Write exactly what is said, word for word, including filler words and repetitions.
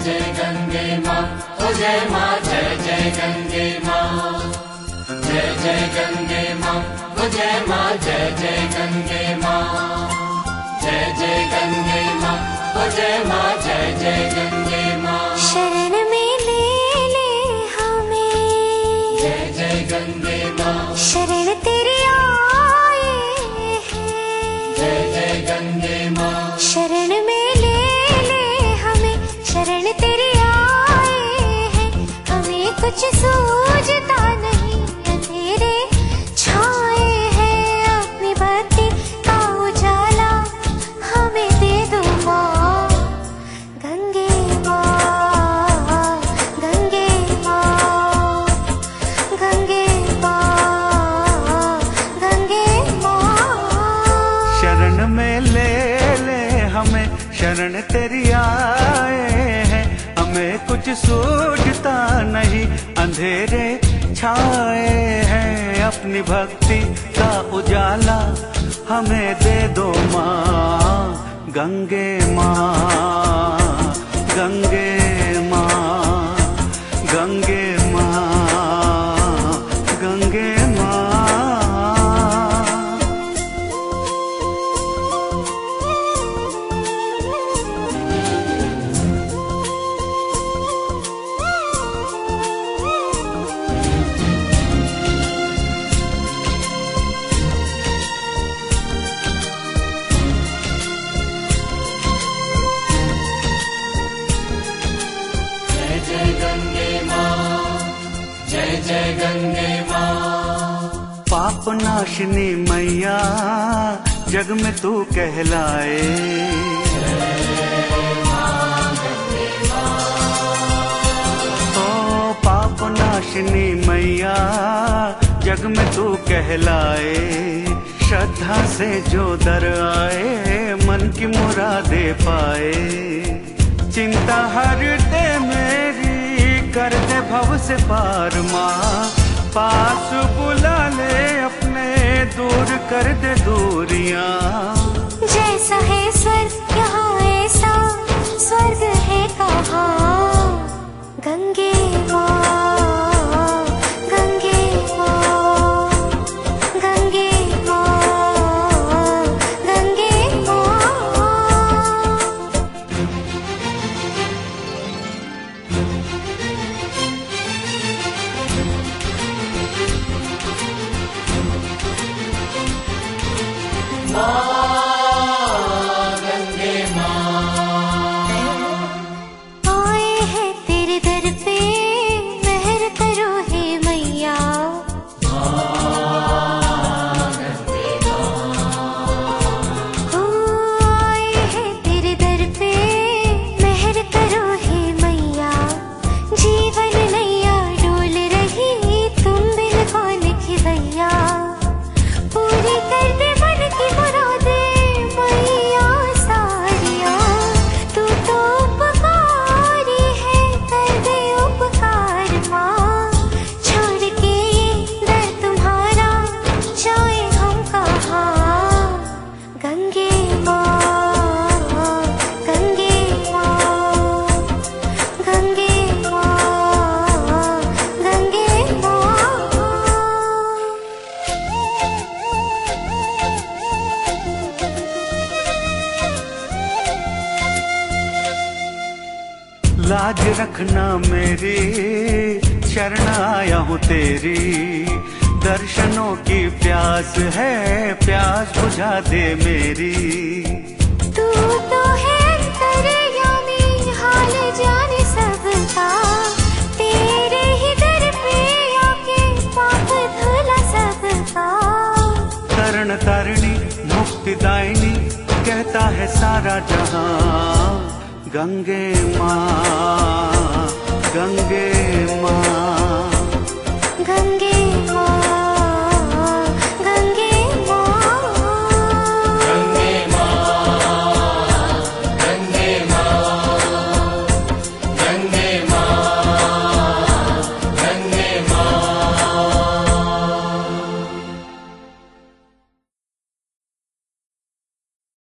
जय गंगे माँ, ओ जय माँ, जय जय गंगे माँ। जय जय गंगे माँ, ओ जय माँ, जय जय गंगे माँ। जय जय गंगे माँ, ओ जय माँ, जय जय गंगे माँ। शरण में ले ले हमें, जय जय गंगे माँ। शरण तेरी आए हैं। जय जय गंगे माँ। शरण में ले ले हमें, शरण तेरी आए हैं। हमें कुछ सूझता नहीं, अंधेरे छाए हैं। अपनी भक्ति का उजाला हमें दे दो माँ। गंगे माँ, गंगे माँ, गंगे माँ, गंगे माँ। शरण में ले ले हमें, शरण तेरी आए हैं। हमें कुछ सूझता नहीं, अंधेरे छाए हैं। अपनी भक्ति का उजाला हमें दे दो माँ। गंगे माँ, गंगे माँ, गंगे माँ, गंगे माँ। जय जय गंगे माँ, जय जय गंगे माँ। पाप नाशनी मैया जग में तू कहलाए। ओ पाप नाशनी मैया जग में तू कहलाए। श्रद्धा से जो दर आए, मन की मुरादे पाए। चिंता हर दे मेरी, कर दे भव से पार माँ। पास बुला ले अपने, दूर कर दे दूरियां। जैसा है स्वर्ग यहाँ ऐसा स्वर्ग है कहाँ। गंगे माँ, गंगे माँ, गंगे माँ, गंगे माँ। गंगे माँ। आए हैं तेरे दर पे, मेहर करो हे मैया। हो आए हैं तेरे दर पे, मेहर करो हे मैया। जीवन नैया डोल रही, तुम बिन कौन खिवैया। पूरी कर दे मन की मुरादे मैया सारिया। तू तो उपकारी है, कर दे उपकार माँ। छोड़ के ये दर तुम्हारा, जाए हम कहाँ। गंगे माँ, गंगे माँ, गंगे माँ, गंगे माँ। लाज रखना मेरी, शरण आया हूँ तेरी। दर्शनों की प्यास है, प्यास बुझा दे मेरी। तू तो है अंतर्यामी, हाल जाने सबका। तेरे ही दर पे आके पाप धुला सबका। तरण तारिणी मुक्तिदायिनी, कहता है सारा जहां। गंगे माँ, गंगे माँ, गंगे